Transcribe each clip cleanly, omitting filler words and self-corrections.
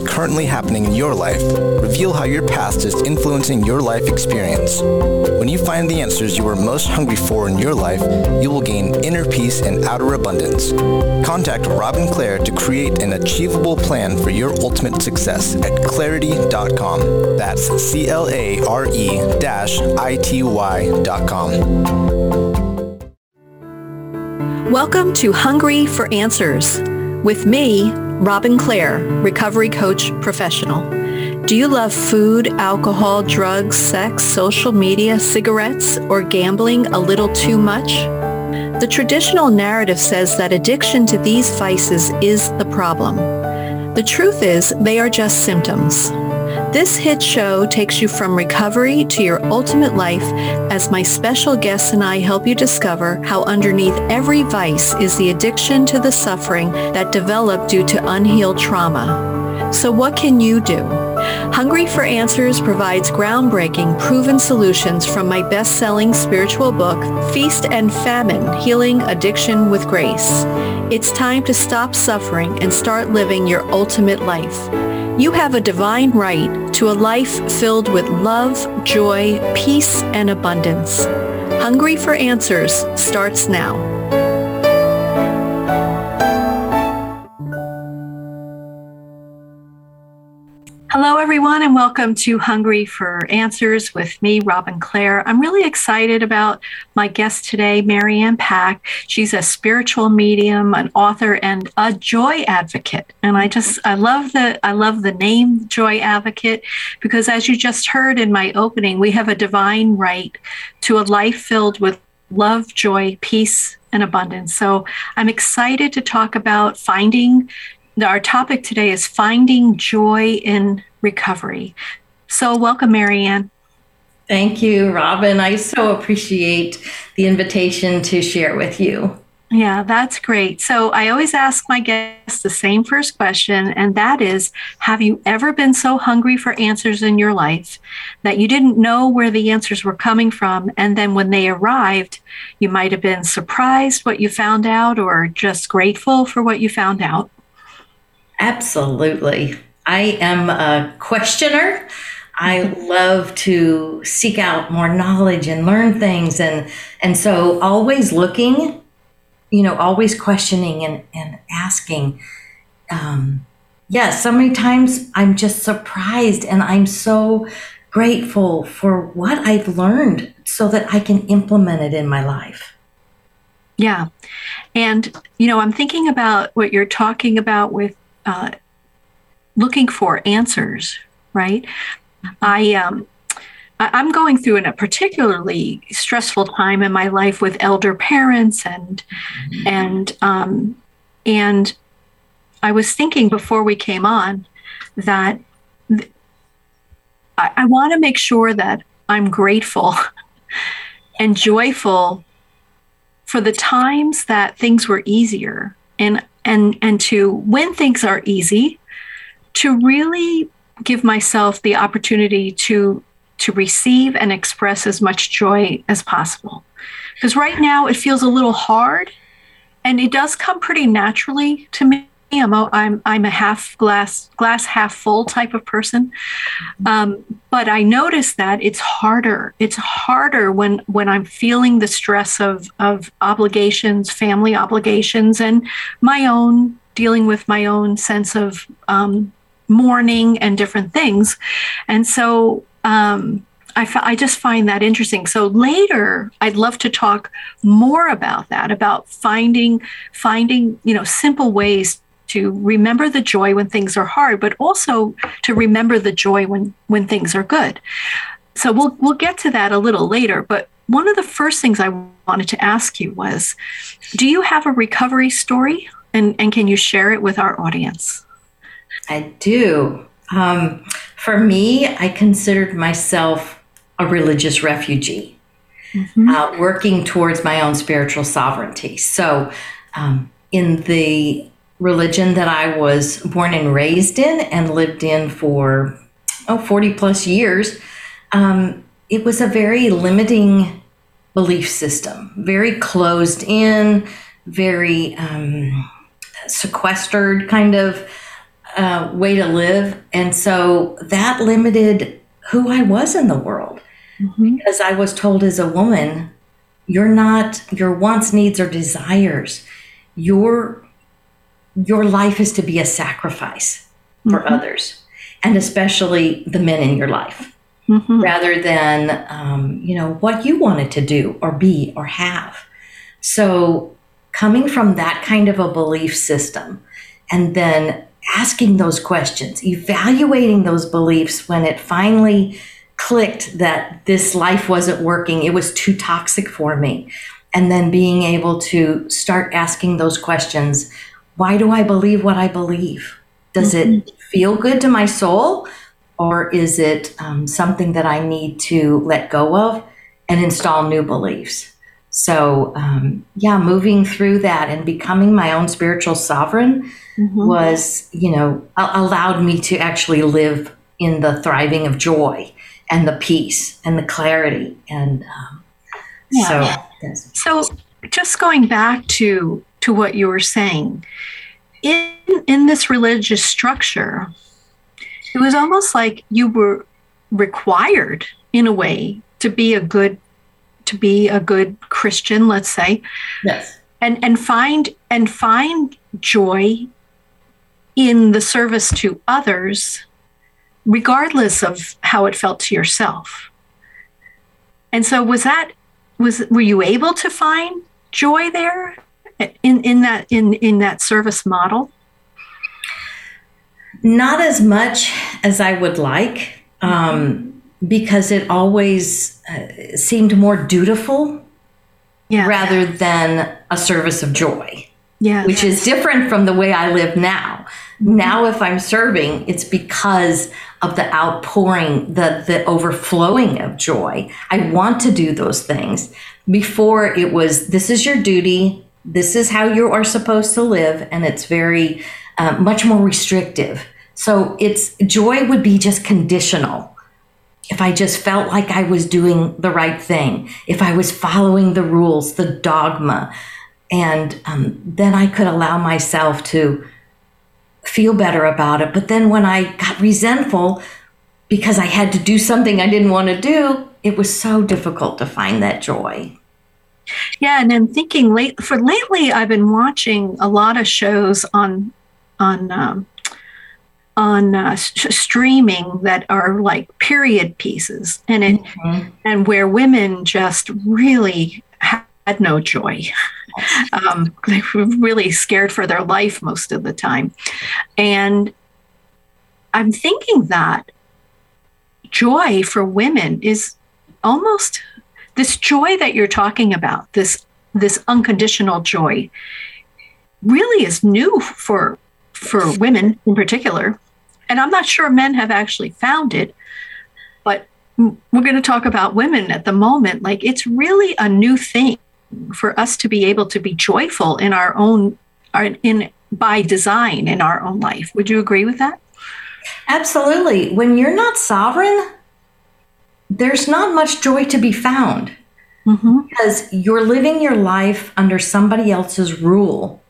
currently happening in your life. Reveal how your past is influencing your life experience. When you find the answers you are most hungry for in your life, you will gain inner peace and outer abundance. Contact Robin Clare to create an achievable plan for your ultimate success at clarity.com. That's CLARE-ITY.com. Welcome to Hungry for Answers with me, Robin Clare, recovery coach professional. Do you love food, alcohol, drugs, sex, social media, cigarettes, or gambling a little too much? The traditional narrative says that addiction to these vices is the problem. The truth is, they are just symptoms. This hit show takes you from recovery to your ultimate life as my special guests and I help you discover how underneath every vice is the addiction to the suffering that developed due to unhealed trauma. So what can you do? Hungry for Answers provides groundbreaking, proven solutions from my best-selling spiritual book, Feast and Famine, Healing Addiction with Grace. It's time to stop suffering and start living your ultimate life. You have a divine right to a life filled with love, joy, peace, and abundance. Hungry for Answers starts now. Hello, everyone, and welcome to Hungry for Answers with me, Robin Clare. I'm really excited about my guest today, Marianne Pack. She's a spiritual medium, an author, and a joy advocate. And I love the name Joy Advocate, because as you just heard in my opening, we have a divine right to a life filled with love, joy, peace, and abundance. So I'm excited to talk about our topic today is finding joy in recovery. So welcome, Marianne. Thank you, Robin. I so appreciate the invitation to share with you. Yeah, that's great. So I always ask my guests the same first question, and that is, have you ever been so hungry for answers in your life that you didn't know where the answers were coming from? And then when they arrived, you might have been surprised what you found out or just grateful for what you found out? Absolutely. I am a questioner. I love to seek out more knowledge and learn things. And so always looking, always questioning and asking. So many times I'm just surprised, and I'm so grateful for what I've learned so that I can implement it in my life. Yeah. And, I'm thinking about what you're talking about with looking for answers, right? I'm going through a particularly stressful time in my life with elder parents, and I was thinking before we came on that I want to make sure that I'm grateful and joyful for the times that things were easier, and to, when things are easy, to really give myself the opportunity to receive and express as much joy as possible. Because right now it feels a little hard, and it does come pretty naturally to me. I'm a half glass half full type of person. But I notice that it's harder. It's harder when I'm feeling the stress of obligations, family obligations, and dealing with my own sense of mourning and different things. And so I just find that interesting. So later, I'd love to talk more about that, about finding simple ways to remember the joy when things are hard, but also to remember the joy when things are good. So we'll get to that a little later. But one of the first things I wanted to ask you was, do you have a recovery story? And can you share it with our audience? I do. For me, I considered myself a religious refugee, working towards my own spiritual sovereignty. So in the religion that I was born and raised in and lived in for 40 plus years, it was a very limiting belief system, very closed in, very sequestered kind of way to live. And so that limited who I was in the world. Because I was told as a woman, you're not your wants, needs, or desires. Your life is to be a sacrifice for others, and especially the men in your life, rather than what you wanted to do or be or have. So coming from that kind of a belief system, and then asking those questions, evaluating those beliefs when it finally clicked that this life wasn't working, it was too toxic for me. And then being able to start asking those questions. Why do I believe what I believe? Does it feel good to my soul? Or is it something that I need to let go of and install new beliefs? So moving through that and becoming my own spiritual sovereign was, allowed me to actually live in the thriving of joy and the peace and the clarity. And so just going back to what you were saying, in this religious structure, it was almost like you were required in a way to be a good Christian, let's say. Yes. And find joy in the service to others, regardless of how it felt to yourself. And so were you able to find joy there in that service model? Not as much as I would like, because it always seemed more dutiful rather than a service of joy, which is different from the way I live now. Now, if I'm serving, it's because of the outpouring, the overflowing of joy. I want to do those things. Before, it was, this is your duty, this is how you are supposed to live, and it's very much more restrictive. So joy would be just conditional. If I just felt like I was doing the right thing, if I was following the rules, the dogma, and then I could allow myself to feel better about it. But then when I got resentful because I had to do something I didn't want to do, it was so difficult to find that joy. Yeah, and I'm thinking lately, I've been watching a lot of shows on streaming that are like period pieces, and and where women just really had no joy. They were really scared for their life most of the time. And I'm thinking that joy for women is almost this joy that you're talking about, this unconditional joy, really is new for women in particular. And I'm not sure men have actually found it, but we're going to talk about women at the moment. Like, it's really a new thing for us to be able to be joyful in our own, by design in our own life. Would you agree with that? Absolutely. When you're not sovereign, there's not much joy to be found, because you're living your life under somebody else's rule.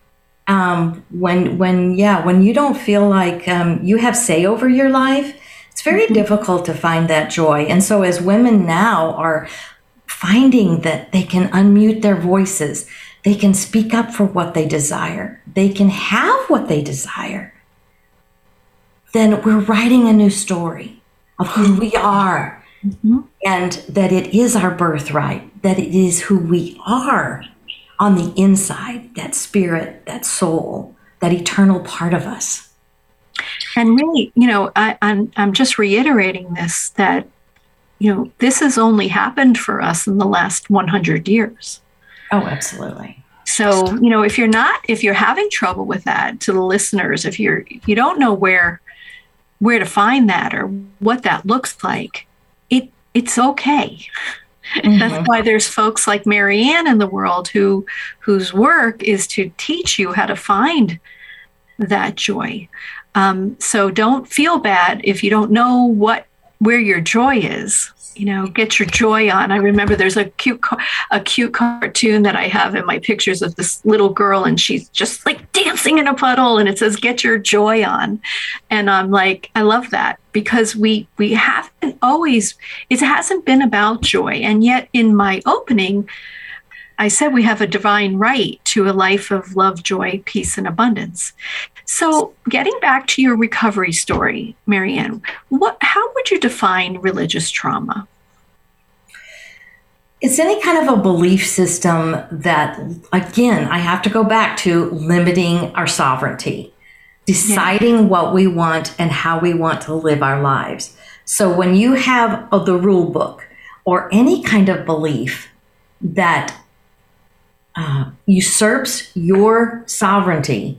When you don't feel like you have say over your life, it's very difficult to find that joy. And so as women now are finding that they can unmute their voices, they can speak up for what they desire, they can have what they desire, then we're writing a new story of who we are, and that it is our birthright, that it is who we are on the inside, that spirit, that soul, that eternal part of us. And really, I'm just reiterating this, that this has only happened for us in the last 100 years. Oh, absolutely. So, if you're having trouble with that, to the listeners, if you don't know where to find that or what that looks like, it's okay. That's why there's folks like Marianne in the world whose work is to teach you how to find that joy. So don't feel bad if you don't know where your joy is. get your joy on. I remember there's a cute cartoon that I have in my pictures of this little girl, and she's just like dancing in a puddle, and it says, "Get your joy on." And I'm like, I love that, because we haven't always, it hasn't been about joy. And yet in my opening, I said we have a divine right to a life of love, joy, peace, and abundance. So getting back to your recovery story, Marianne, how would you define religious trauma? It's any kind of a belief system that, again, I have to go back to limiting our sovereignty, deciding what we want and how we want to live our lives. So when you have the rule book or any kind of belief that usurps your sovereignty,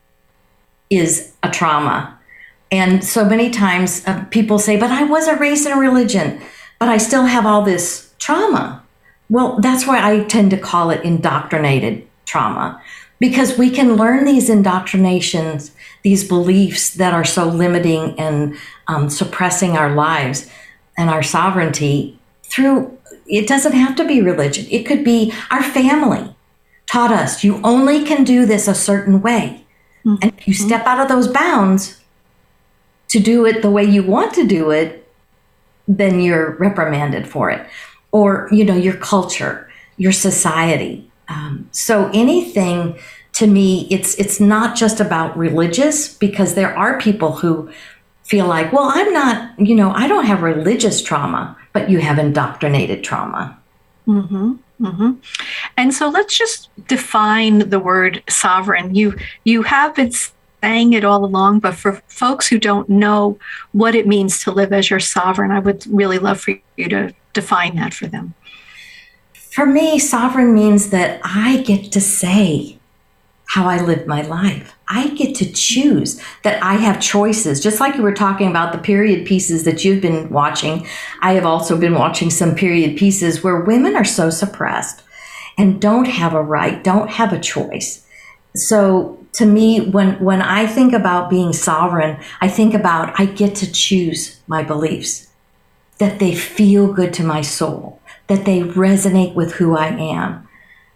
is a trauma. And so many times people say, but I wasn't raised in a religion, but I still have all this trauma. Well, that's why I tend to call it indoctrinated trauma, because we can learn these indoctrinations, these beliefs that are so limiting and suppressing our lives and our sovereignty through, it doesn't have to be religion. It could be our family taught us, you only can do this a certain way. And if you step out of those bounds to do it the way you want to do it, then you're reprimanded for it. Or, your culture, your society. So anything, to me, it's not just about religious, because there are people who feel like, well, I'm not, I don't have religious trauma, but you have indoctrinated trauma. Mm-hmm. Mm-hmm. And so let's just define the word sovereign. You have been saying it all along, but for folks who don't know what it means to live as your sovereign, I would really love for you to define that for them. For me, sovereign means that I get to say how I live my life. I get to choose, that I have choices. Just like you were talking about the period pieces that you've been watching, I have also been watching some period pieces where women are so suppressed and don't have a right, don't have a choice. So to me, when I think about being sovereign, I think about I get to choose my beliefs, that they feel good to my soul, that they resonate with who I am.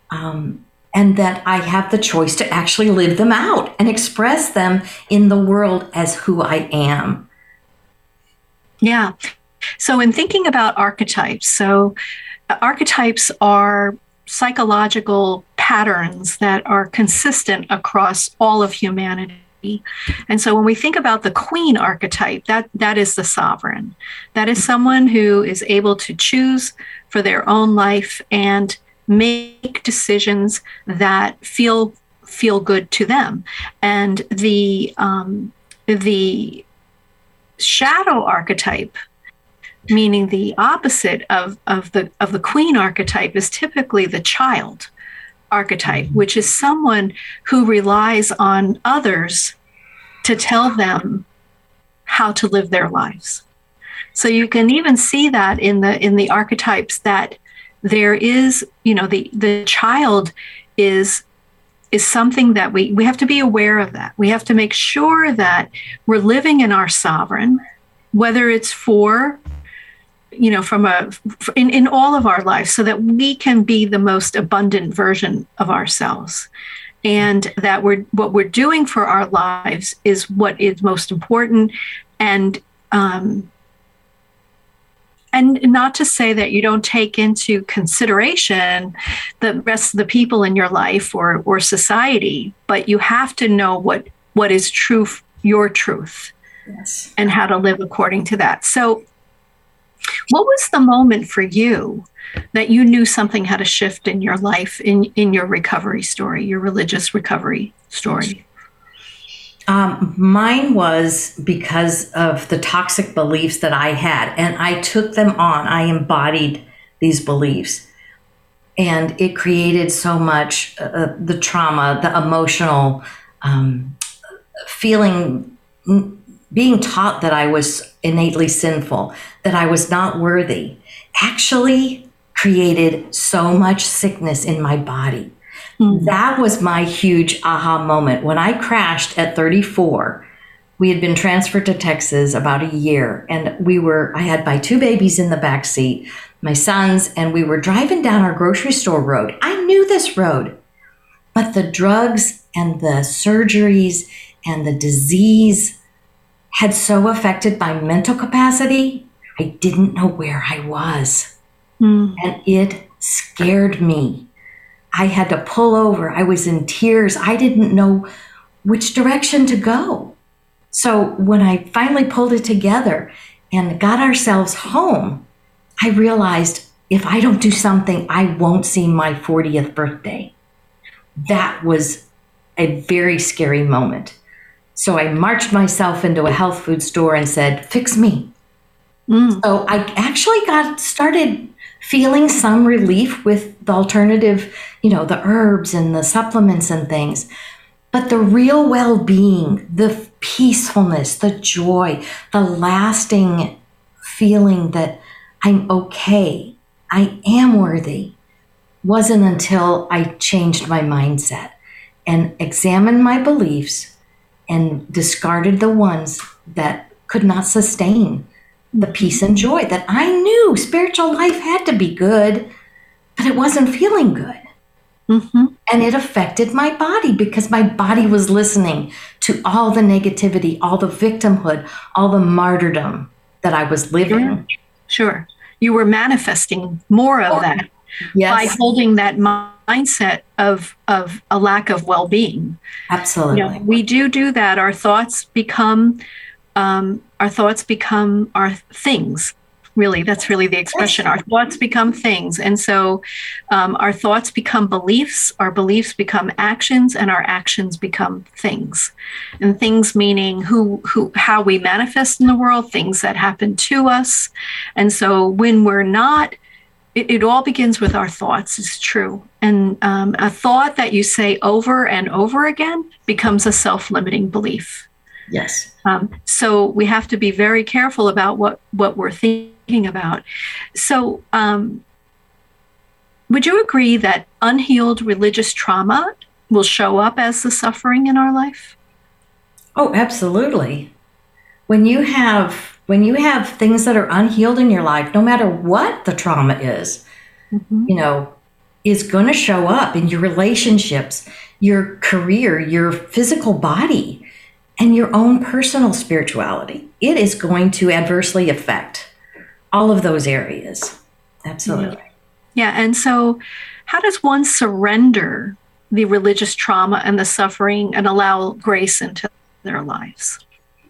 And that I have the choice to actually live them out and express them in the world as who I am. Yeah. So in thinking about archetypes, archetypes are psychological patterns that are consistent across all of humanity. And so when we think about the queen archetype, that is the sovereign. That is someone who is able to choose for their own life and make decisions that feel good to them. And the shadow archetype, meaning the opposite of the queen archetype, is typically the child archetype, which is someone who relies on others to tell them how to live their lives. So you can even see that in the archetypes that there is, the child is something that we have to be aware of. That we have to make sure that we're living in our sovereign, whether it's in all of our lives, so that we can be the most abundant version of ourselves, and that what we're doing for our lives is what is most important. And not to say that you don't take into consideration the rest of the people in your life or society, but you have to know what is true, your truth, yes, and how to live according to that. So what was the moment for you that you knew something had a shift in your life, in your recovery story, your religious recovery story? Mine was because of the toxic beliefs that I had, and I took them on. I embodied these beliefs, and it created so much the trauma, the emotional feeling, being taught that I was innately sinful, that I was not worthy, actually created so much sickness in my body. Mm-hmm. That was my huge aha moment. When I crashed at 34, We had been transferred to Texas about a year, and I had my 2 babies in the back seat, my sons, and we were driving down our grocery store road. I knew this road, but the drugs and the surgeries and the disease had so affected my mental capacity, I didn't know where I was. And it scared me. I had to pull over. I was in tears. I didn't know which direction to go. So when I finally pulled it together and got ourselves home, I realized if I don't do something, I won't see my 40th birthday. That was a very scary moment. So I marched myself into a health food store and said, fix me. So I actually started feeling some relief with the alternative, the herbs and the supplements and things. But the real well-being, the peacefulness, the joy, the lasting feeling that I'm okay, I am worthy, wasn't until I changed my mindset and examined my beliefs and discarded the ones that could not sustain the peace and joy that I knew spiritual life had to be good, but it wasn't feeling good. And it affected my body because my body was listening to all the negativity, all the victimhood, all the martyrdom that I was living. Sure. You were manifesting more of that by holding that mindset of a lack of well-being. Absolutely. We do that. Our thoughts become our things. Really, that's really the expression. Our thoughts become things. And so our thoughts become beliefs, our beliefs become actions, and our actions become things. And things meaning how we manifest in the world, things that happen to us. And so when we're not, it all begins with our thoughts, it's true. And a thought that you say over and over again becomes a self-limiting belief. Yes. So we have to be very careful about what we're thinking about. So would you agree that unhealed religious trauma will show up as the suffering in our life? Oh, absolutely. When you have things that are unhealed in your life, no matter what the trauma is, is going to show up in your relationships, your career, your physical body, and your own personal spirituality. It is going to adversely affect all of those areas. Absolutely. Yeah. And so how does one surrender the religious trauma and the suffering and allow grace into their lives?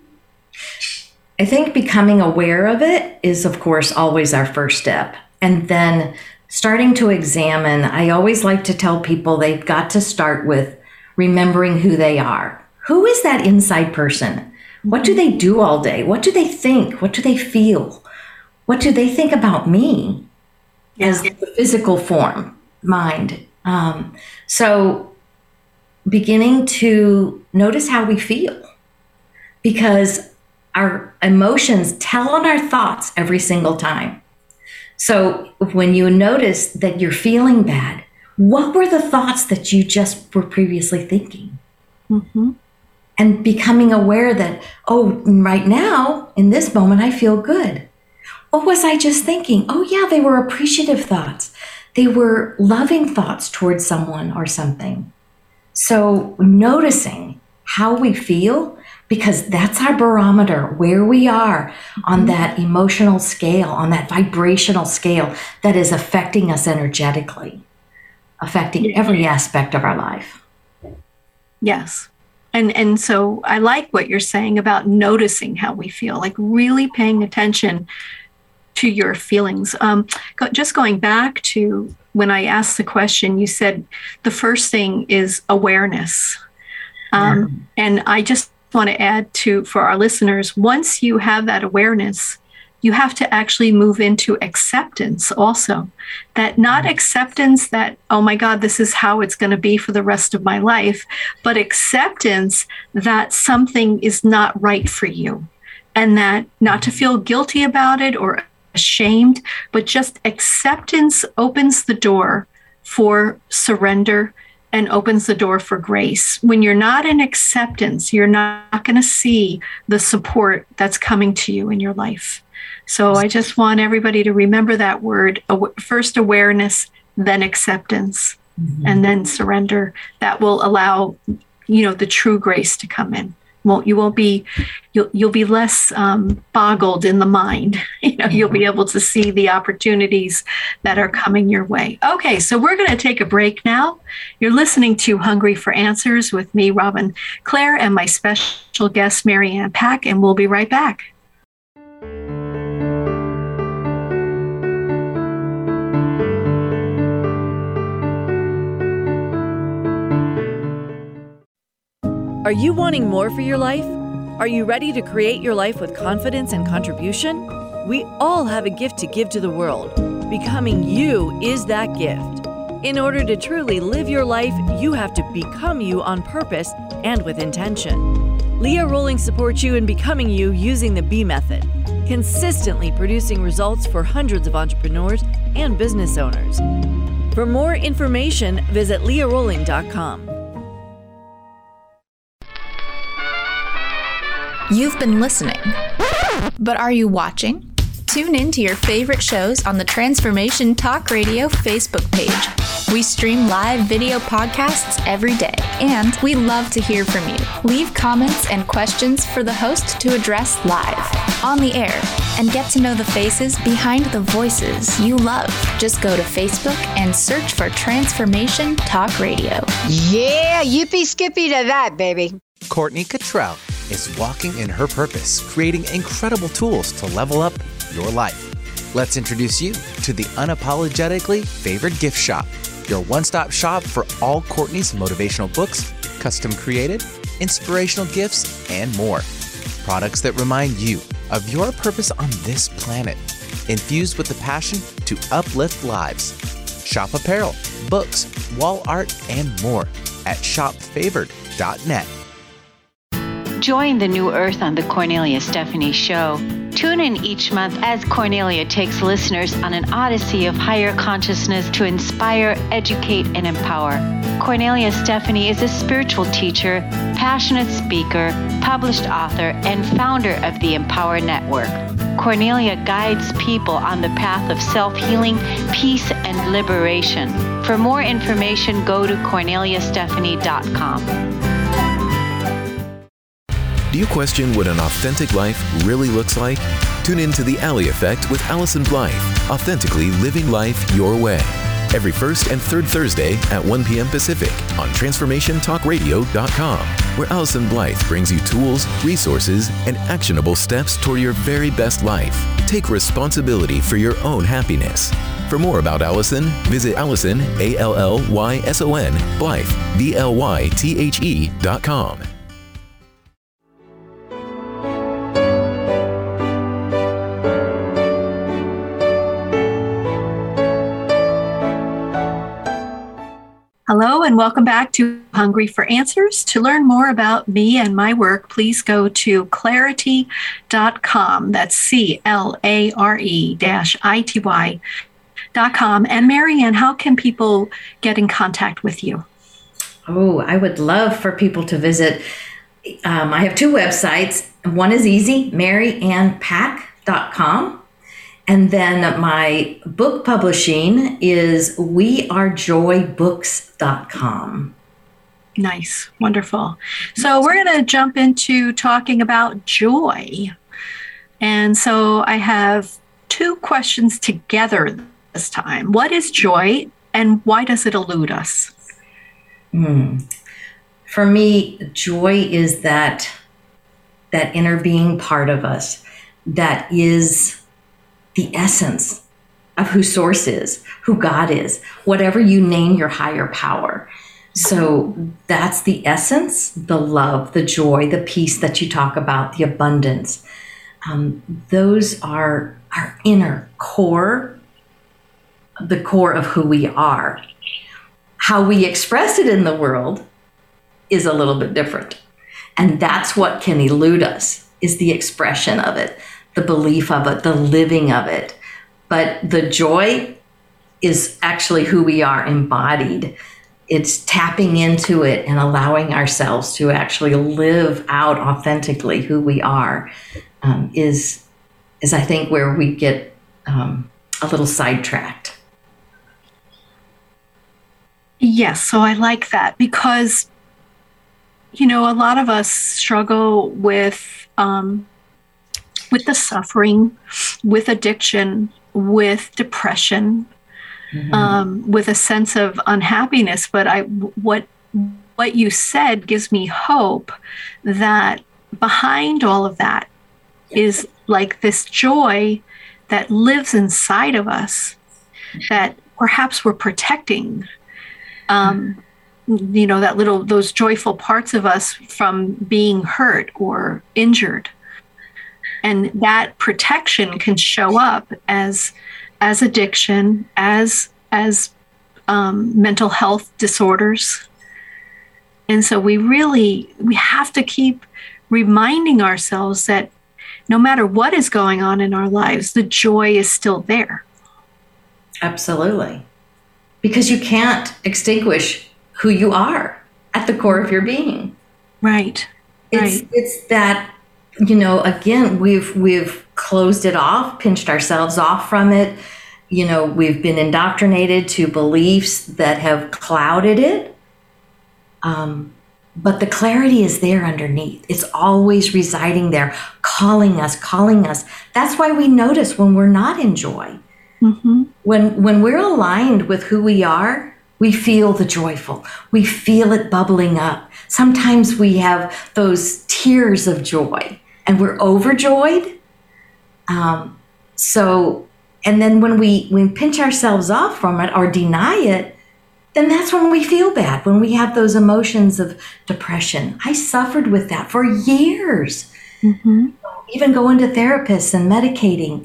I think becoming aware of it is, of course, always our first step. And then starting to examine, I always like to tell people they've got to start with remembering who they are. Who is that inside person? What do they do all day? What do they think? What do they feel? What do they think about me as the physical form, mind? So beginning to notice how we feel, because our emotions tell on our thoughts every single time. So when you notice that you're feeling bad, what were the thoughts that you just were previously thinking? And becoming aware that, right now, in this moment, I feel good. What was I just thinking? Oh, yeah, they were appreciative thoughts. They were loving thoughts towards someone or something. So noticing how we feel, because that's our barometer, where we are on that emotional scale, on that vibrational scale that is affecting us energetically, affecting every aspect of our life. Yes. And so I like what you're saying about noticing how we feel, like really paying attention to your feelings. Just going back to when I asked the question, you said the first thing is awareness. And I just want to add for our listeners, once you have that awareness, you have to actually move into acceptance also. That not acceptance that, oh my God, this is how it's going to be for the rest of my life, but acceptance that something is not right for you, and that not to feel guilty about it or ashamed, but just acceptance opens the door for surrender and opens the door for grace. When you're not in acceptance, you're not going to see the support that's coming to you in your life. So I just want everybody to remember that word, first awareness, then acceptance, and then surrender. That will allow, the true grace to come in. You'll be less boggled in the mind. You'll be able to see the opportunities that are coming your way. Okay, so we're going to take a break now. You're listening to Hungry for Answers with me, Robin Clare, and my special guest, Marianne Pack, and we'll be right back. Are you wanting more for your life? Are you ready to create your life with confidence and contribution? We all have a gift to give to the world. Becoming you is that gift. In order to truly live your life, you have to become you on purpose and with intention. Leah Rolling supports you in becoming you using the B method, consistently producing results for hundreds of entrepreneurs and business owners. For more information, visit leahrolling.com. You've been listening, but are you watching? Tune in to your favorite shows on the Transformation Talk Radio Facebook page. We stream live video podcasts every day, and we love to hear from you. Leave comments and questions for the host to address live, on the air, and get to know the faces behind the voices you love. Just go to Facebook and search for Transformation Talk Radio. Yeah, yippee skippy to that, baby. Courtney Cottrell is walking in her purpose, creating incredible tools to level up your life. Let's introduce you to the Unapologetically Favored Gift Shop, your one-stop shop for all Courtney's motivational books, custom created, inspirational gifts, and more. Products that remind you of your purpose on this planet, infused with the passion to uplift lives. Shop apparel, books, wall art, and more at shopfavored.net. Join the New Earth on the Cornelia Stephanie Show. Tune in each month as Cornelia takes listeners on an odyssey of higher consciousness to inspire, educate, and empower. Cornelia Stephanie is a spiritual teacher, passionate speaker, published author, and founder of the Empower Network. Cornelia guides people on the path of self-healing, peace, and liberation. For more information, go to corneliastephanie.com. Do you question what an authentic life really looks like? Tune in to The Alley Effect with Allison Blythe, authentically living life your way. Every first and third Thursday at 1 p.m. Pacific on TransformationTalkRadio.com, where Allison Blythe brings you tools, resources, and actionable steps toward your very best life. Take responsibility for your own happiness. For more about Allison, visit Allison, ALLYSON, Blythe, BLYTHE.com. Hello and welcome back to Hungry for Answers. To learn more about me and my work, please go to clarity.com. That's CLARE-ITY.com. And Marianne, how can people get in contact with you? Oh, I would love for people to visit. I have two websites. One is easy, MaryAnnPack.com. And then my book publishing is wearejoybooks.com. Nice. Wonderful. So we're going to jump into talking about joy. And so I have two questions together this time. What is joy and why does it elude us? For me, joy is that inner being part of us that is the essence of who Source is, who God is, whatever you name your higher power. So that's the essence, the love, the joy, the peace that you talk about, the abundance. Those are our inner core, the core of who we are. How we express it in the world is a little bit different. And that's what can elude us, is the expression of it, the belief of it, the living of it. But the joy is actually who we are embodied. it's tapping into it and allowing ourselves to actually live out authentically who we are is I think where we get a little sidetracked. Yes, so I like that because, a lot of us struggle with the suffering, with addiction, with depression, with a sense of unhappiness. But what you said gives me hope that behind all of that is like this joy that lives inside of us that perhaps we're protecting. Those joyful parts of us from being hurt or injured. And that protection can show up as addiction, as mental health disorders. And so we have to keep reminding ourselves that no matter what is going on in our lives, the joy is still there. Absolutely. Because you can't extinguish who you are at the core of your being. Right. It's that, again, we've closed it off, pinched ourselves off from it. We've been indoctrinated to beliefs that have clouded it. But the clarity is there underneath. It's always residing there, calling us. That's why we notice when we're not in joy. Mm-hmm. When we're aligned with who we are, we feel the joyful. We feel it bubbling up. Sometimes we have those tears of joy and we're overjoyed. And then when we pinch ourselves off from it or deny it, then that's when we feel bad, when we have those emotions of depression. I suffered with that for years. Mm-hmm. Even going to therapists and medicating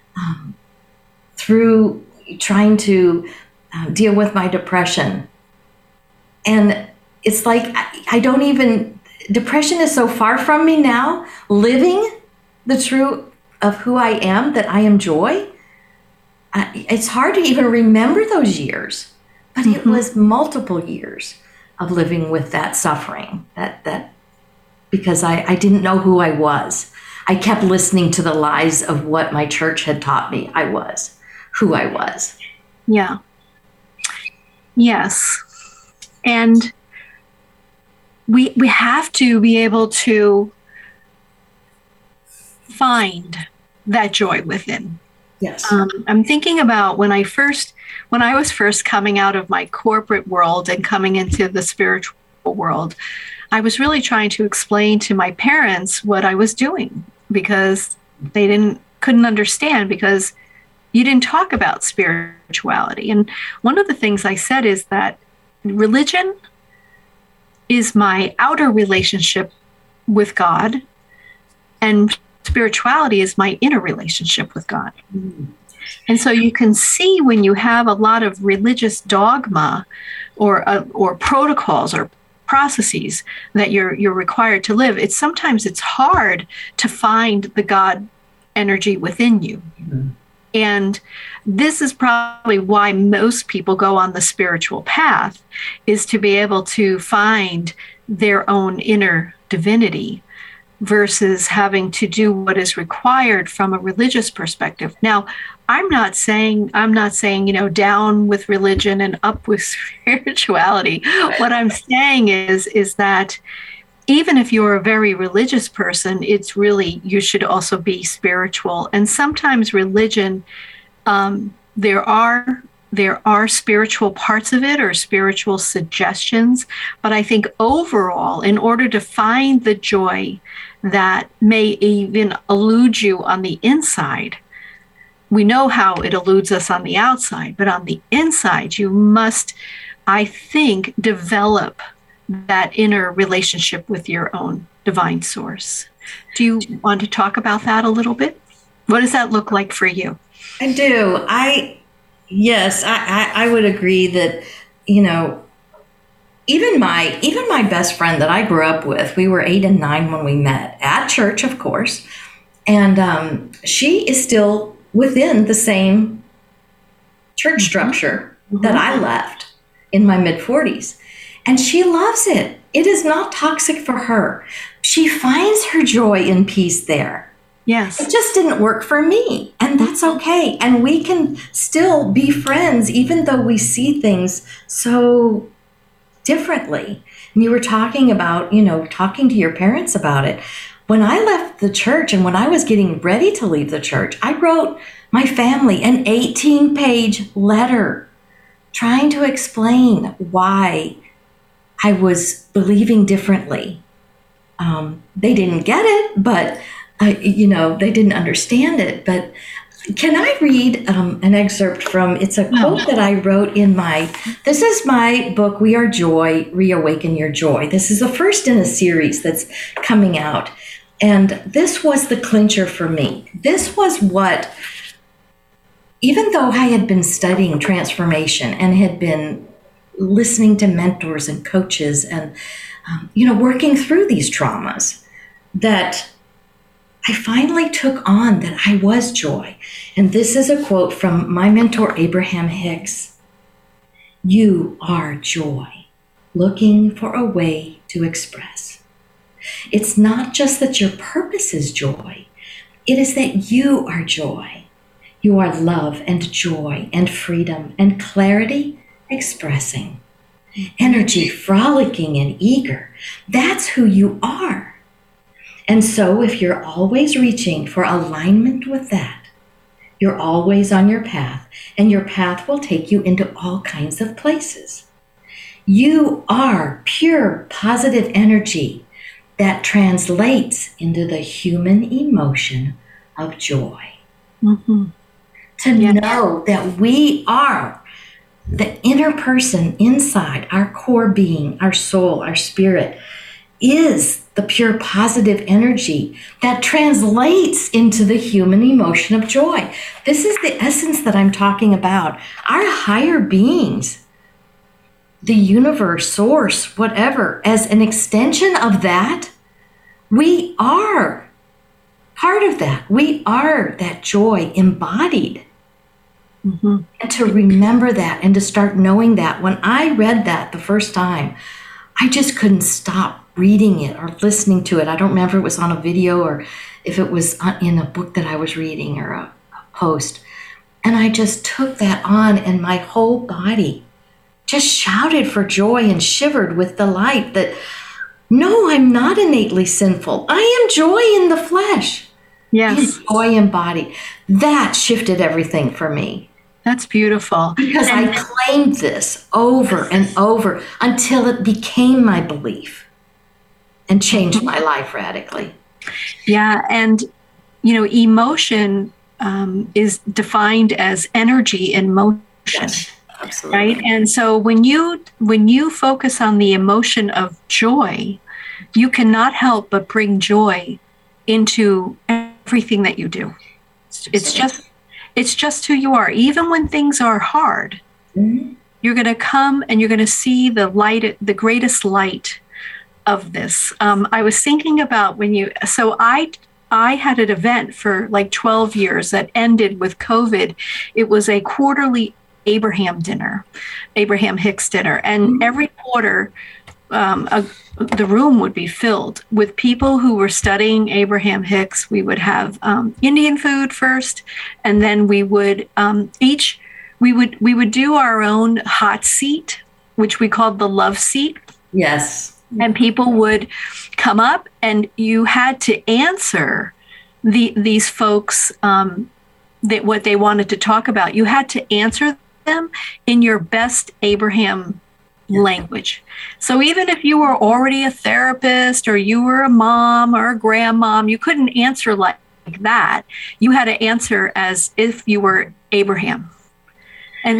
through trying to deal with my depression. And it's like, depression is so far from me now, living the truth of who I am, that I am joy. It's hard to even remember those years, but it was multiple years of living with that suffering, that because I didn't know who I was. I kept listening to the lies of what my church had taught me I was, who I was. Yeah. Yes. And we have to be able to find that joy within. Yes. I'm thinking about when I was first coming out of my corporate world and coming into the spiritual world, I was really trying to explain to my parents what I was doing because they couldn't understand because you didn't talk about spirituality. And one of the things I said is that religion is my outer relationship with God, and spirituality is my inner relationship with God. Mm. And so you can see when you have a lot of religious dogma or protocols or processes that you're required to live, sometimes it's hard to find the God energy within you. Mm-hmm. And this is probably why most people go on the spiritual path, is to be able to find their own inner divinity versus having to do what is required from a religious perspective. Now, I'm not saying, down with religion and up with spirituality. What I'm saying is that even if you're a very religious person, it's really, you should also be spiritual. And sometimes religion, there are spiritual parts of it or spiritual suggestions. But I think overall, in order to find the joy that may even elude you on the inside, we know how it eludes us on the outside, but on the inside, you must, I think, develop that inner relationship with your own divine source. Do you want to talk about that a little bit? What does that look like for you? I do. Yes, I would agree that, even my best friend that I grew up with, we were 8 and 9 when we met at church, of course. And she is still within the same church structure that I left. in my mid-40s. And she loves it. It is not toxic for her. She finds her joy and peace there. Yes. It just didn't work for me, and that's okay. And we can still be friends even though we see things so differently. And you were talking about, talking to your parents about it. When I left the church and when I was getting ready to leave the church, I wrote my family an 18-page letter trying to explain why I was believing differently. They didn't get it, but they didn't understand it. But can I read an excerpt from, it's a quote that I wrote this is my book, We Are Joy, Reawaken Your Joy. This is the first in a series that's coming out. And this was the clincher for me. This was what, even though I had been studying transformation and had been listening to mentors and coaches and, working through these traumas, that I finally took on that I was joy. And this is a quote from my mentor, Abraham Hicks. You are joy, looking for a way to express. It's not just that your purpose is joy. It is that you are joy. You are love and joy and freedom and clarity expressing. Energy, frolicking and eager. That's who you are. And so if you're always reaching for alignment with that, you're always on your path, and your path will take you into all kinds of places. You are pure positive energy that translates into the human emotion of joy. Mm-hmm. To know that we are the inner person inside, our core being, our soul, our spirit, is the pure positive energy that translates into the human emotion of joy. This is the essence that I'm talking about. Our higher beings, the universe, source, whatever, as an extension of that, we are part of that. We are that joy embodied. Mm-hmm. And to remember that and to start knowing that. When I read that the first time, I just couldn't stop reading it or listening to it. I don't remember if it was on a video or if it was in a book that I was reading or a post. And I just took that on, and my whole body just shouted for joy and shivered with delight that, no, I'm not innately sinful. I am joy in the flesh. Yes. Joy embodied. That shifted everything for me. That's beautiful. Because I claimed this over and over until it became my belief and changed my life radically. Yeah. And, emotion is defined as energy in motion. Yes, absolutely. Right. And so when you focus on the emotion of joy, you cannot help but bring joy into everything that you do. It's just who you are. Even when things are hard, mm-hmm. You're going to come and you're going to see the light, the greatest light of this. I was thinking about I had an event for like 12 years that ended with COVID. It was a quarterly Abraham Hicks dinner. And every quarter, the room would be filled with people who were studying Abraham Hicks. We would have Indian food first, and then we would we would do our own hot seat, which we called the love seat. Yes. And people would come up, and you had to answer these folks that what they wanted to talk about. You had to answer them in your best Abraham language. So even if you were already a therapist or you were a mom or a grandmom, you couldn't answer like that. You had to answer as if you were Abraham. And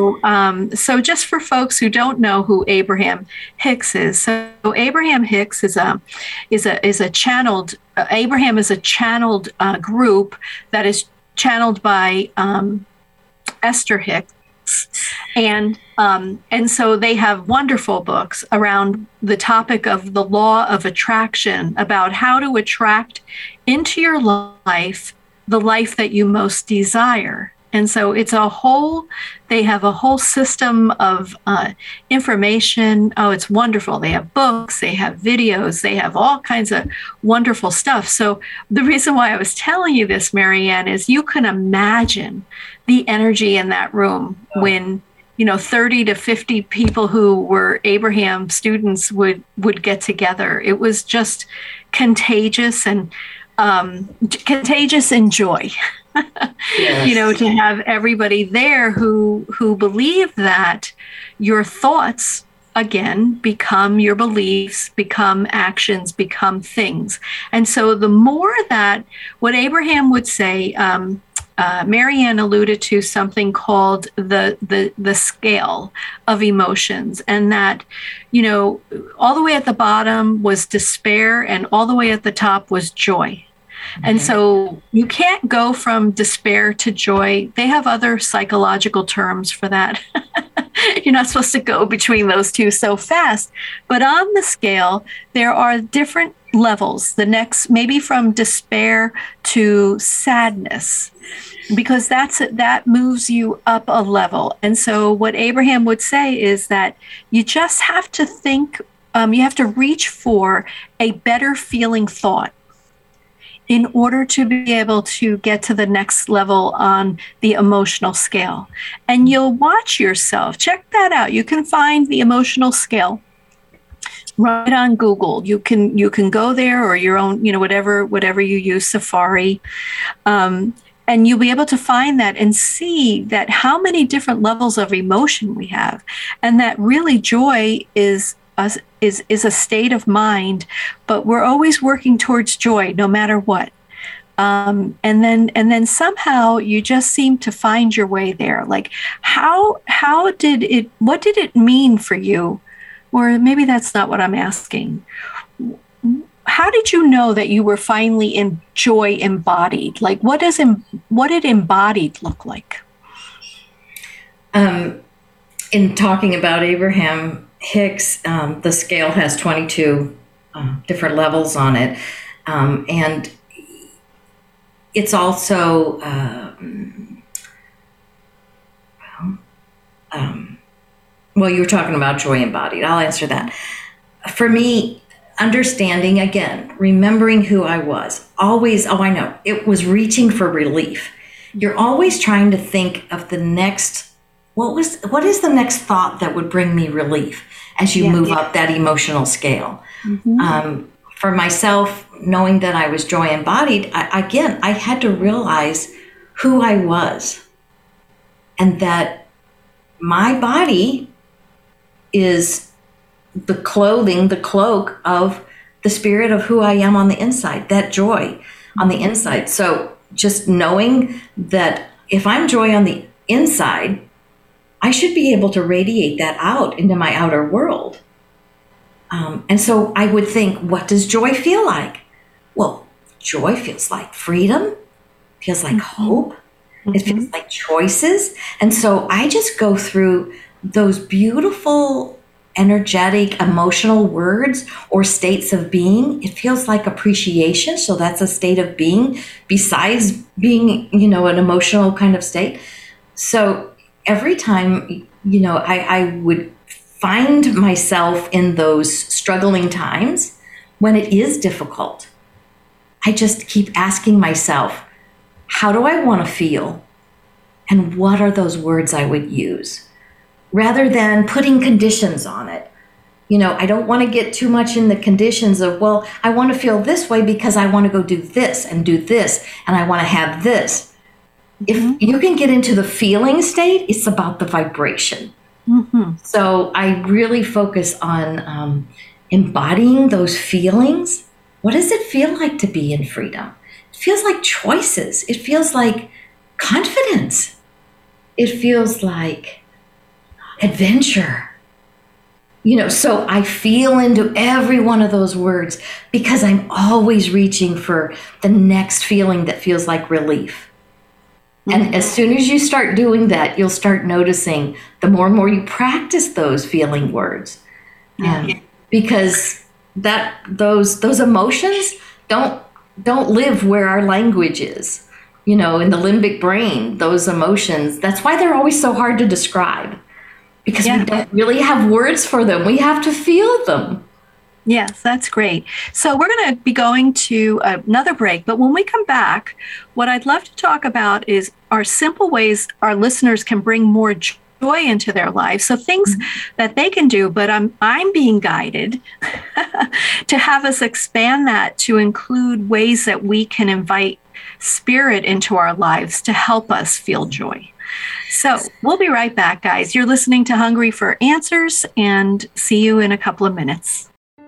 so just for folks who don't know who Abraham Hicks is, so Abraham Hicks is a channeled. Abraham is a channeled group that is channeled by Esther Hicks. And so they have wonderful books around the topic of the law of attraction, about how to attract into your life the life that you most desire. And so they have a whole system of information. Oh, it's wonderful. They have books, they have videos, they have all kinds of wonderful stuff. So the reason why I was telling you this, Marianne, is you can imagine the energy in that room when 30 to 50 people who were Abraham students would get together. It was just contagious and joy. Yes. To have everybody there who believe that your thoughts, again, become your beliefs, become actions, become things. And so the more that what Abraham would say, Marianne alluded to something called the scale of emotions, and that, all the way at the bottom was despair and all the way at the top was joy. And so you can't go from despair to joy. They have other psychological terms for that. You're not supposed to go between those two so fast. But on the scale, there are different levels. The next, maybe from despair to sadness, because that moves you up a level. And so what Abraham would say is that you just have to think, you have to reach for a better feeling thought in order to be able to get to the next level on the emotional scale. And you'll watch yourself. Check that out. You can find the emotional scale right on Google. You can go there, or your own, whatever you use, Safari. And you'll be able to find that and see that how many different levels of emotion we have. And that really joy is a state of mind, but we're always working towards joy no matter what. And then somehow you just seem to find your way there. Like what did it mean for you? Or maybe that's not what I'm asking. How did you know that you were finally in joy embodied? Like what did embodied look like? In talking about Abraham Hicks, the scale has 22 different levels on it. And it's also, you were talking about joy embodied. I'll answer that. For me, understanding, again, remembering who I was, always, I know, it was reaching for relief. You're always trying to think of the next, what is the next thought that would bring me relief as you move up that emotional scale. Mm-hmm. For myself, knowing that I was joy embodied, I had to realize who I was, and that my body is the cloak of the spirit of who I am on the inside, that joy on the inside. So just knowing that if I'm joy on the inside, I should be able to radiate that out into my outer world. And so I would think, what does joy feel like? Well, joy feels like freedom, feels like hope, it feels like choices. And so I just go through those beautiful, energetic, emotional words or states of being. It feels like appreciation. So that's a state of being besides being, an emotional kind of state. So every time, I would find myself in those struggling times when it is difficult, I just keep asking myself, how do I want to feel? And what are those words I would use? Rather than putting conditions on it. I don't want to get too much in the conditions of, I want to feel this way because I want to go do this, and I want to have this. If you can get into the feeling state, it's about the vibration. Mm-hmm. So I really focus on embodying those feelings. What does it feel like to be in freedom? It feels like choices. It feels like confidence. It feels like adventure. So I feel into every one of those words because I'm always reaching for the next feeling that feels like relief. And as soon as you start doing that, you'll start noticing the more and more you practice those feeling words, because those emotions don't live where our language is. in the limbic brain, those emotions. That's why they're always so hard to describe, because we don't really have words for them. We have to feel them. Yes, that's great. So we're going to be going to another break, but when we come back, what I'd love to talk about is our simple ways our listeners can bring more joy into their lives. So things that they can do, but I'm being guided to have us expand that to include ways that we can invite spirit into our lives to help us feel joy. So we'll be right back, guys. You're listening to Hungry for Answers, and see you in a couple of minutes.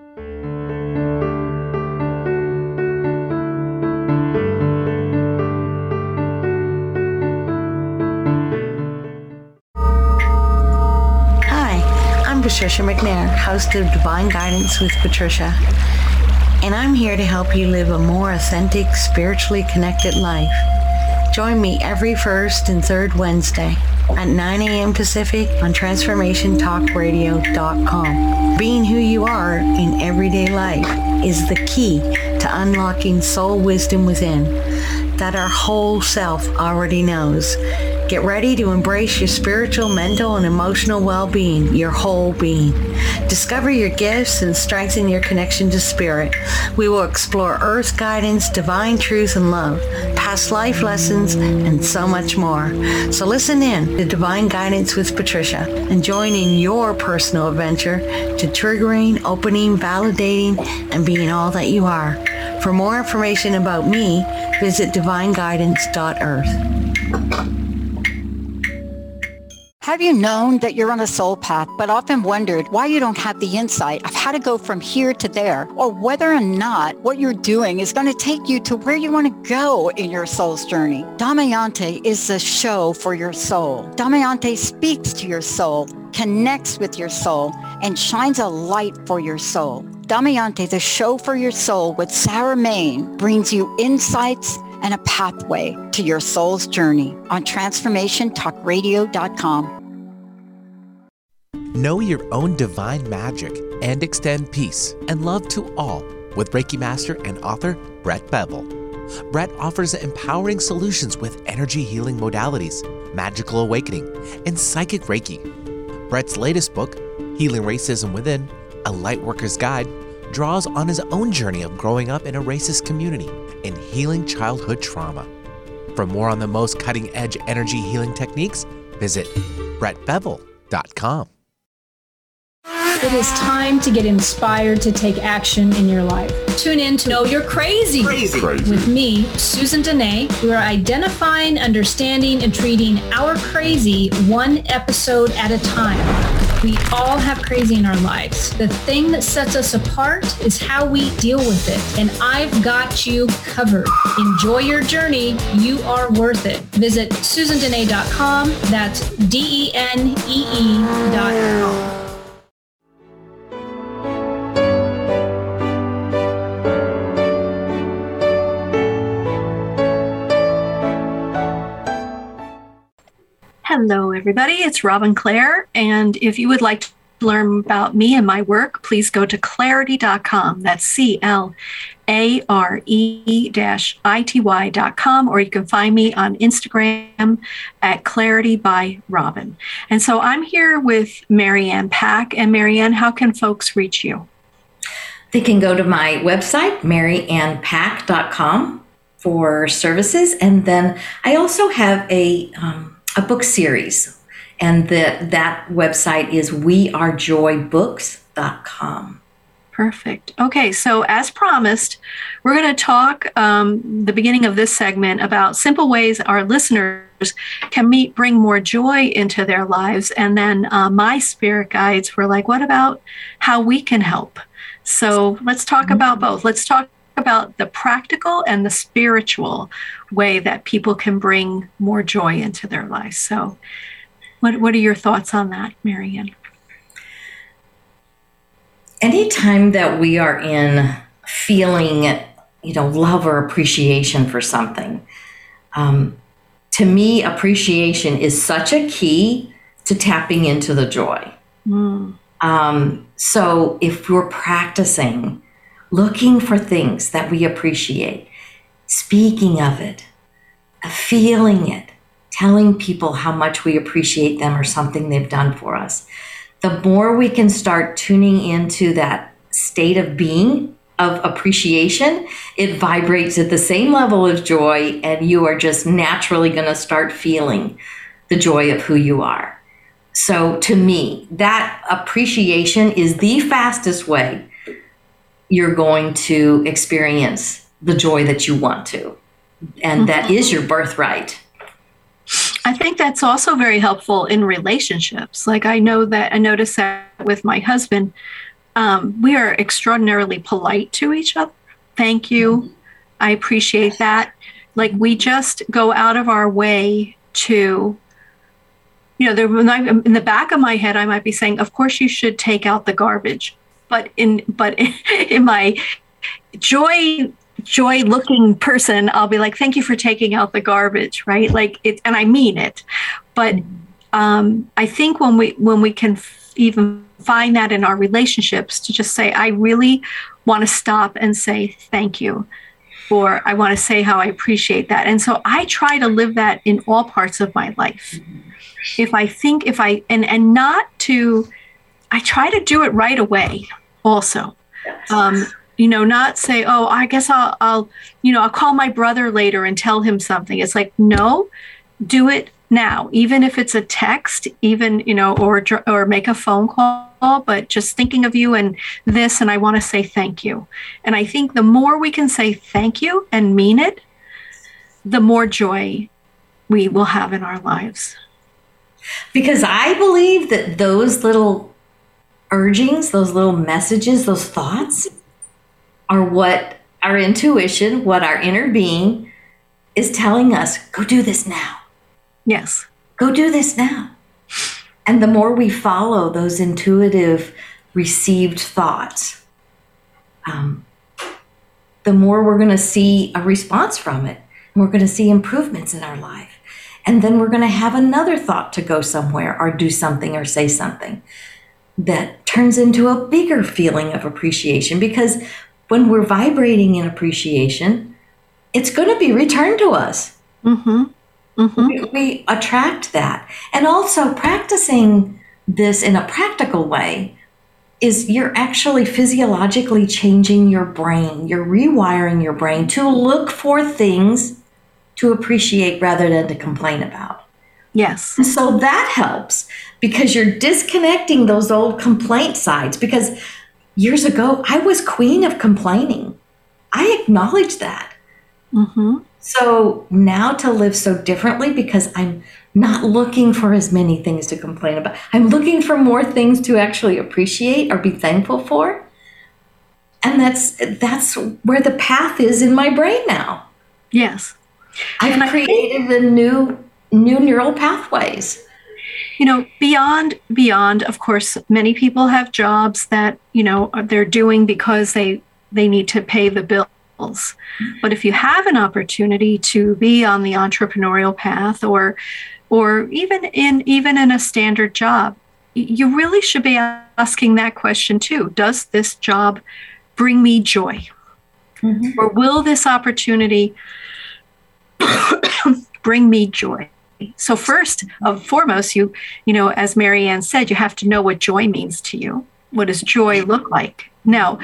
Patricia McNair, host of Divine Guidance with Patricia, and I'm here to help you live a more authentic, spiritually connected life. Join me every first and third Wednesday at 9 a.m. Pacific on TransformationTalkRadio.com. Being who you are in everyday life is the key to unlocking soul wisdom within that our whole self already knows. Get ready to embrace your spiritual, mental, and emotional well-being, your whole being. Discover your gifts and strengthen your connection to spirit. We will explore earth guidance, divine truth and love, past life lessons, and so much more. So listen in to Divine Guidance with Patricia and join in your personal adventure to triggering, opening, validating, and being all that you are. For more information about me, visit divineguidance.earth. Have you known that you're on a soul path, but often wondered why you don't have the insight of how to go from here to there, or whether or not what you're doing is going to take you to where you want to go in your soul's journey? Damayanti is the show for your soul. Damayanti speaks to your soul, connects with your soul, and shines a light for your soul. Damayanti, the show for your soul with Sarah Main, brings you insights and a pathway to your soul's journey on TransformationTalkRadio.com. Know your own divine magic and extend peace and love to all with Reiki Master and author Brett Bevel. Brett offers empowering solutions with energy healing modalities, magical awakening, and psychic Reiki. Brett's latest book, Healing Racism Within, A Lightworker's Guide, draws on his own journey of growing up in a racist community and healing childhood trauma. For more on the most cutting-edge energy healing techniques, visit brettbevel.com. It is time to get inspired to take action in your life. Tune in to Know You're Crazy. With me, Susan Dene. We are identifying, understanding, and treating our crazy one episode at a time. We all have crazy in our lives. The thing that sets us apart is how we deal with it. And I've got you covered. Enjoy your journey. You are worth it. Visit SusanDene.com. That's DENEE.com. Hello, everybody. It's Robin Clare. And if you would like to learn about me and my work, please go to clarity.com. That's CLARE-ITY.com, or you can find me on Instagram at Clarity by Robin. And so I'm here with Marianne Pack. And Marianne, how can folks reach you? They can go to my website, mariannepack.com, for services. And then I also have a book series, and that website is wearejoybooks.com. Perfect. Okay, so as promised, we're going to talk the beginning of this segment about simple ways our listeners can bring more joy into their lives. And then my spirit guides were like, what about how we can help? So let's talk about both. Let's talk about the practical and the spiritual way that people can bring more joy into their lives. So what are your thoughts on that, Marianne? Anytime that we are in feeling, love or appreciation for something, to me, appreciation is such a key to tapping into the joy. So if we're practicing looking for things that we appreciate, speaking of it, feeling it, telling people how much we appreciate them or something they've done for us. The more we can start tuning into that state of being, of appreciation, it vibrates at the same level of joy, and you are just naturally going to start feeling the joy of who you are. So to me, that appreciation is the fastest way you're going to experience the joy that you want to. And that is your birthright. I think that's also very helpful in relationships. Like I noticed that with my husband, we are extraordinarily polite to each other. Thank you. I appreciate that. Like we just go out of our way to, in the back of my head, I might be saying, of course you should take out the garbage. But in my joy looking person, I'll be like, thank you for taking out the garbage, right? Like it, and I mean it. But I think when we can even find that in our relationships, to just say, I really want to stop and say thank you, or I want to say how I appreciate that. And so I try to live that in all parts of my life. I try to do it right away also. Not say, oh, I guess I'll call my brother later and tell him something. It's like, no, do it now, even if it's a text, or make a phone call, but just thinking of you and this, and I want to say thank you. And I think the more we can say thank you and mean it, the more joy we will have in our lives. Because I believe that those little urgings, those little messages, those thoughts are what our intuition, what our inner being is telling us, go do this now. Yes. Go do this now. And the more we follow those intuitive received thoughts, the more we're going to see a response from it. And we're going to see improvements in our life. And then we're going to have another thought to go somewhere or do something or say something that turns into a bigger feeling of appreciation. Because when we're vibrating in appreciation, it's going to be returned to us. Mm-hmm. Mm-hmm. We attract that. And also practicing this in a practical way is you're actually physiologically changing your brain. You're rewiring your brain to look for things to appreciate rather than to complain about. Yes. And so that helps because you're disconnecting those old complaint sides. Because years ago, I was queen of complaining. I acknowledge that. Mm-hmm. So now to live so differently, because I'm not looking for as many things to complain about. I'm looking for more things to actually appreciate or be thankful for. And that's where the path is in my brain now. Yes. I've created the new neural pathways. Beyond, of course, many people have jobs that, they're doing because they need to pay the bills. But if you have an opportunity to be on the entrepreneurial path or even in a standard job, you really should be asking that question too. Does this job bring me joy? Mm-hmm. Or will this opportunity bring me joy? So first and foremost, as Marianne said, you have to know what joy means to you. What does joy look like? Now,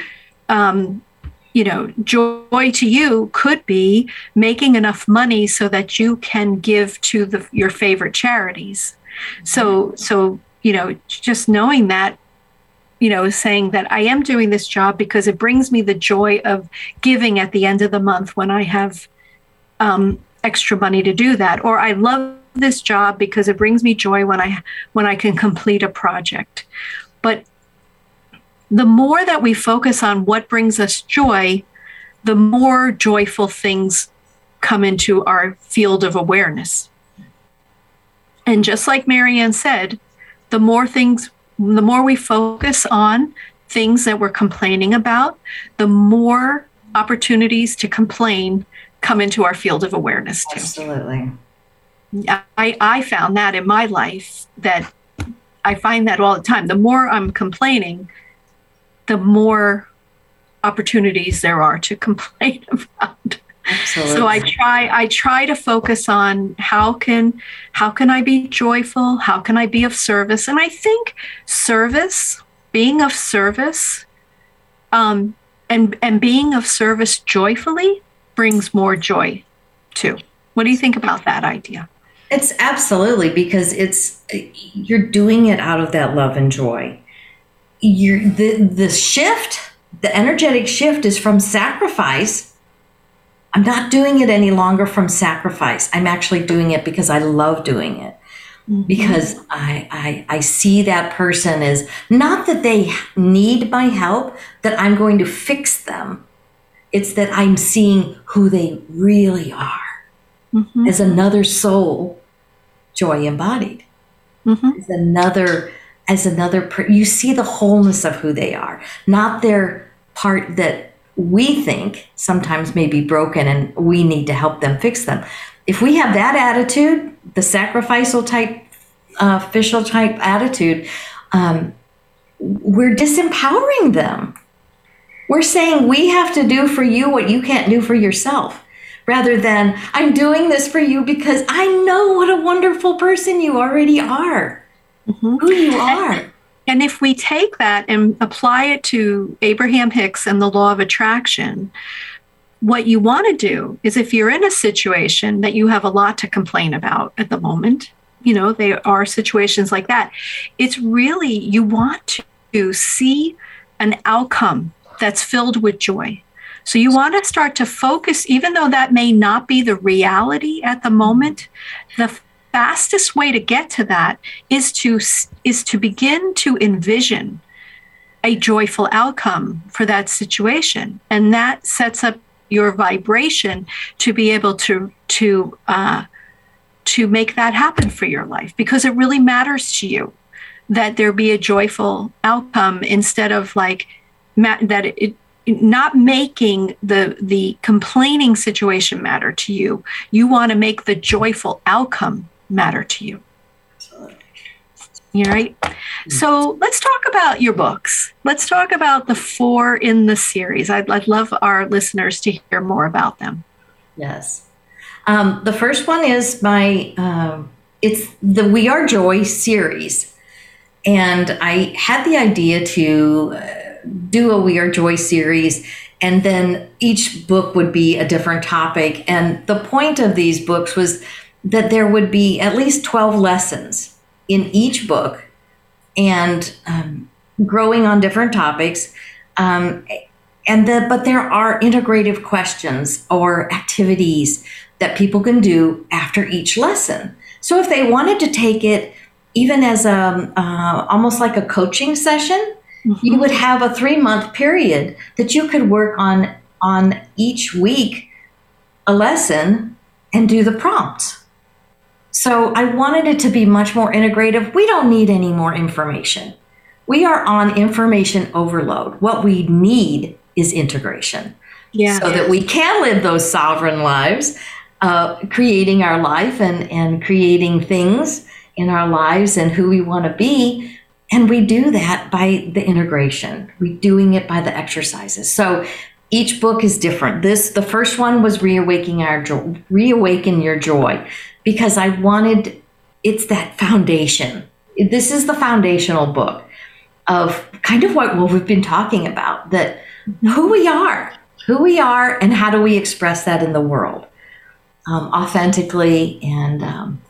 joy to you could be making enough money so that you can give to your favorite charities. So just knowing that, saying that I am doing this job because it brings me the joy of giving at the end of the month when I have extra money to do that. Or I love this job because it brings me joy when I can complete a project. But the more that we focus on what brings us joy, the more joyful things come into our field of awareness. And just like Marianne said, the more we focus on things that we're complaining about, the more opportunities to complain come into our field of awareness too. Absolutely. I found that in my life, that I find that all the time. The more I'm complaining, the more opportunities there are to complain about. Absolutely. So I try to focus on how can I be joyful? How can I be of service? And I think being of service, and being of service joyfully brings more joy too. What do you think about that idea? It's absolutely, because you're doing it out of that love and joy. The shift, the energetic shift is from sacrifice. I'm not doing it any longer from sacrifice. I'm actually doing it because I love doing it. Mm-hmm. Because I see that person as not that they need my help, that I'm going to fix them. It's that I'm seeing who they really are. Mm-hmm. As another soul, joy embodied. Mm-hmm. You see the wholeness of who they are, not their part that we think sometimes may be broken and we need to help them fix them. If we have that attitude, the sacrificial type, official type attitude, we're disempowering them. We're saying we have to do for you what you can't do for yourself, rather than I'm doing this for you because I know what a wonderful person you already are, mm-hmm. who you are. And if we take that and apply it to Abraham Hicks and the law of attraction, what you want to do is, if you're in a situation that you have a lot to complain about at the moment, there are situations like that. It's really, you want to see an outcome that's filled with joy. So you want to start to focus, even though that may not be the reality at the moment, the fastest way to get to that is to begin to envision a joyful outcome for that situation. And that sets up your vibration to be able to make that happen for your life, because it really matters to you that there be a joyful outcome, instead of not making the complaining situation matter to you. You want to make the joyful outcome matter to you. You're right. So let's talk about your books. Let's talk about the 4 in the series. I'd love our listeners to hear more about them. Yes. The first one is it's the We Are Joy series. And I had the idea to do a We Are Joy series, and then each book would be a different topic. And the point of these books was that there would be at least 12 lessons in each book, and growing on different topics. But there are integrative questions or activities that people can do after each lesson. So if they wanted to take it even as almost like a coaching session, mm-hmm. you would have a 3-month period that you could work on each week a lesson and do the prompts. So I wanted it to be much more integrative. We don't need any more information. We are on information overload. What we need is integration. Yeah. So that we can live those sovereign lives, creating our life and creating things in our lives and who we want to be. And we do that by the integration. We're doing it by the exercises. So each book is different. The first one was Reawaken Your Joy, because I wanted, it's that foundation. This is the foundational book of kind of what we've been talking about, that who we are, and how do we express that in the world, authentically and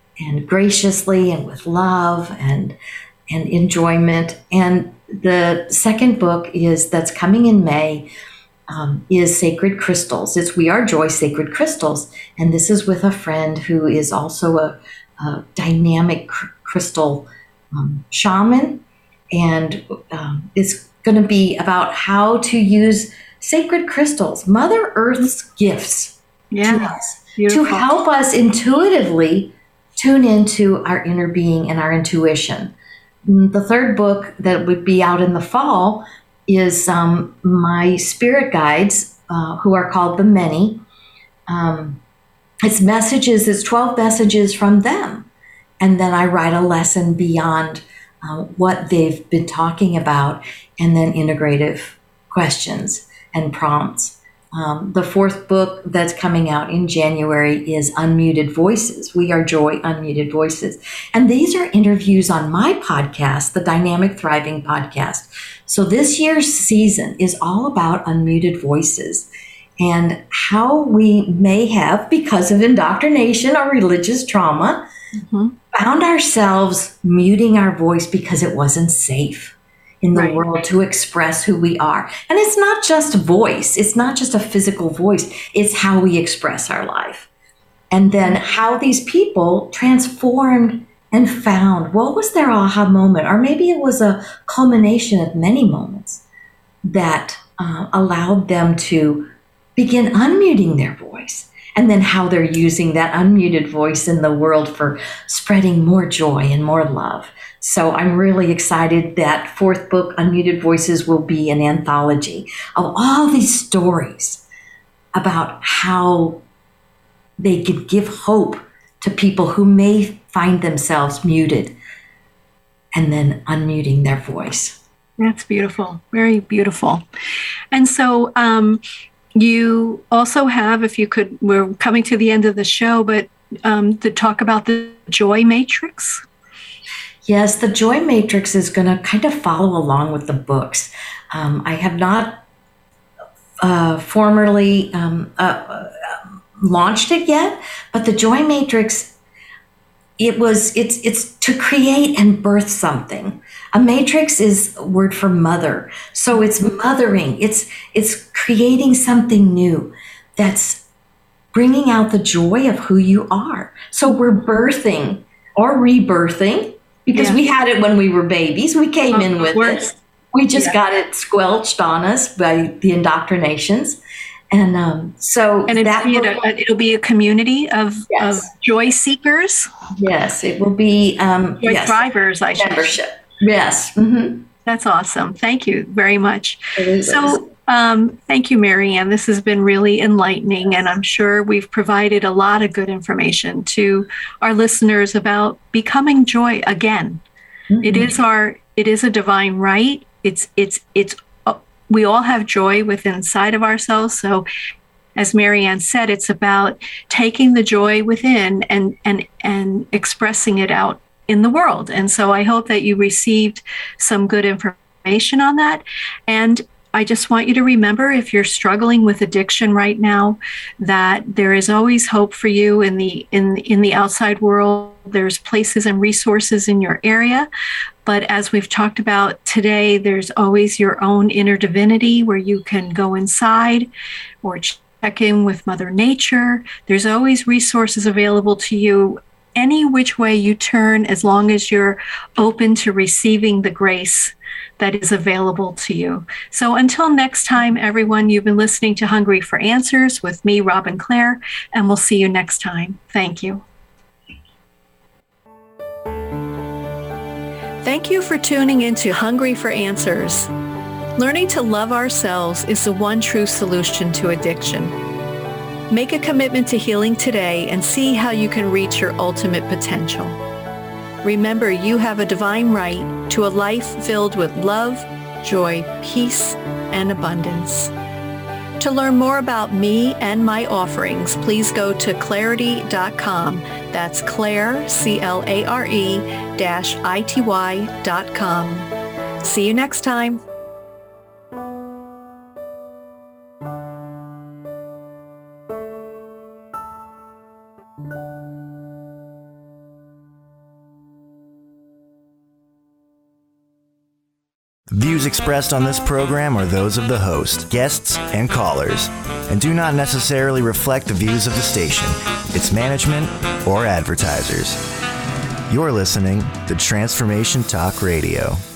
graciously and with love and enjoyment. And the second book that's coming in May, is Sacred Crystals. It's We Are Joy Sacred Crystals. And this is with a friend who is also a dynamic crystal shaman. And it's going to be about how to use sacred crystals, Mother Earth's gifts to us, to help us intuitively tune into our inner being and our intuition. The third book that would be out in the fall is my spirit guides, who are called The Many. It's 12 messages from them. And then I write a lesson beyond what they've been talking about, and then integrative questions and prompts. The fourth book that's coming out in January is Unmuted Voices. We Are Joy, Unmuted Voices. And these are interviews on my podcast, the Dynamic Thriving Podcast. So this year's season is all about unmuted voices and how we may have, because of indoctrination or religious trauma, found ourselves muting our voice because it wasn't safe in the world to express who we are. And it's not just voice. It's not just a physical voice. It's how we express our life. And then how these people transformed and found, what was their aha moment? Or maybe it was a culmination of many moments that allowed them to begin unmuting their voice. And then how they're using that unmuted voice in the world for spreading more joy and more love. So I'm really excited that fourth book, Unmuted Voices, will be an anthology of all these stories about how they could give hope to people who may find themselves muted and then unmuting their voice. That's beautiful. Very beautiful. And so you also have, if you could, we're coming to the end of the show, but to talk about the Joy Matrix. Yes, the Joy Matrix is going to kind of follow along with the books. I have not formally launched it yet, but the Joy Matrix, it's to create and birth something. A matrix is a word for mother, so it's mothering. It's creating something new that's bringing out the joy of who you are. So we're birthing or rebirthing. Because we had it when we were babies. We came in with it. We just got it squelched on us by the indoctrinations. And it'll be a community of joy seekers. Yes, it will be joy thrivers, I should membership. Yes. Mm-hmm. That's awesome. Thank you very much. So thank you, Marianne. This has been really enlightening, and I'm sure we've provided a lot of good information to our listeners about becoming joy again. Mm-hmm. It is a divine right. We all have joy within inside of ourselves. So as Marianne said, it's about taking the joy within and expressing it out in the world. And so I hope that you received some good information on that. And I just want you to remember, if you're struggling with addiction right now, that there is always hope for you in the outside world. There's places and resources in your area. But as we've talked about today, there's always your own inner divinity where you can go inside or check in with Mother Nature. There's always resources available to you any which way you turn, as long as you're open to receiving the grace that is available to you. So until next time, everyone, you've been listening to Hungry for Answers with me, Robin Clare, and we'll see you next time. Thank you. Thank you for tuning into Hungry for Answers. Learning to love ourselves is the one true solution to addiction. Make a commitment to healing today and see how you can reach your ultimate potential. Remember, you have a divine right to a life filled with love, joy, peace, and abundance. To learn more about me and my offerings, please go to clarity.com. That's Claire, CLARE-ITY.com. See you next time. Views expressed on this program are those of the host, guests, and callers, and do not necessarily reflect the views of the station, its management, or advertisers. You're listening to Transformation Talk Radio.